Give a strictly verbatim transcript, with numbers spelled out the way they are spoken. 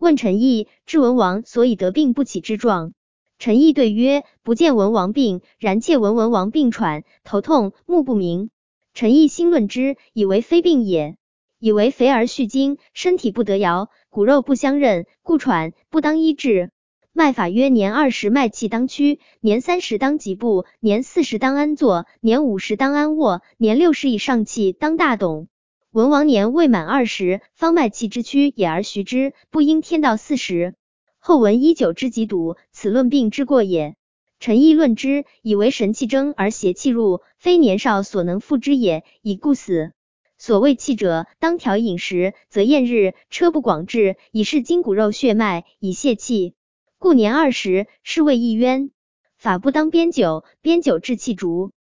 问陈毅，知文王所以得病不起之状。陈毅对曰：不见文王病，然窃闻文王病喘，头痛，目不明。陈毅心论之，以为非病也，以为肥而蓄精，身体不得摇，骨肉不相韧，故喘，不当医治。脉法曰：年二十脉气当屈，年三十当急步，年四十当安坐，年五十当安卧，年六十以上气当大动。文王年未满二十，方脉气之屈也而徐之，不应天到四十。后闻医久之疾笃，此论病之过也。陈毅论之，以为神气争而邪气入，非年少所能复之也，以故死。所谓气者，当调饮食，则厌日，车不广志，以示筋骨肉血脉，以泄气。故年二十，是谓一冤。法不当鞭灸，鞭灸治气逐。